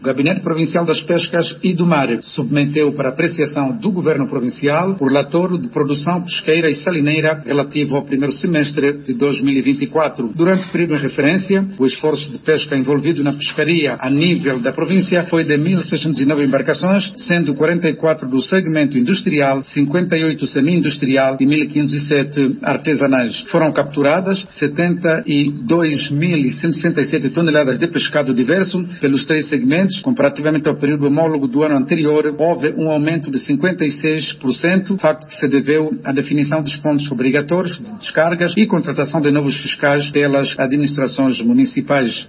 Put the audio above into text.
O Gabinete Provincial das Pescas e do Mar submeteu para apreciação do Governo Provincial o relatório de produção pesqueira e salineira relativo ao primeiro semestre de 2024. Durante o período em referência, o esforço de pesca envolvido na pescaria a nível da província foi de 1.609 embarcações, sendo 44 do segmento industrial, 58 semi-industrial e 1.507 artesanais. Foram capturadas 72.167 toneladas de pescado diverso pelos três segmentos. Comparativamente ao período homólogo do ano anterior, houve um aumento de 56%, facto que se deveu à definição dos pontos obrigatórios de descargas e contratação de novos fiscais pelas administrações municipais.